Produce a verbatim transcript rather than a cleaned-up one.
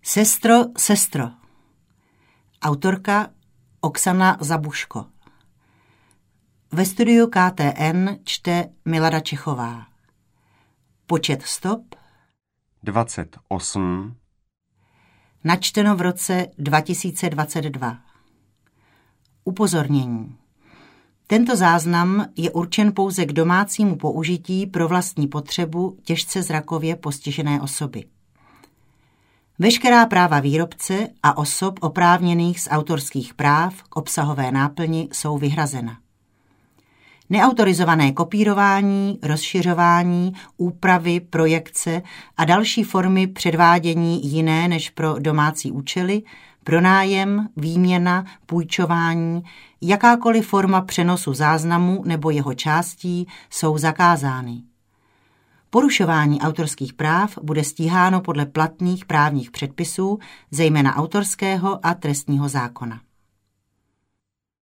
Sestro, sestro. Autorka Oksana Zabuško. Ve studiu K T N čte Milada Čechová. Počet stop dvacet osm. Načteno v roce dva tisíce dvacet dva. Upozornění. Tento záznam je určen pouze k domácímu použití pro vlastní potřebu těžce zrakově postižené osoby. Veškerá práva výrobce a osob oprávněných z autorských práv k obsahové náplni jsou vyhrazena. Neautorizované kopírování, rozšiřování, úpravy, projekce a další formy předvádění jiné než pro domácí účely, pronájem, výměna, půjčování, jakákoliv forma přenosu záznamu nebo jeho částí jsou zakázány. Porušování autorských práv bude stíháno podle platných právních předpisů, zejména autorského a trestního zákona.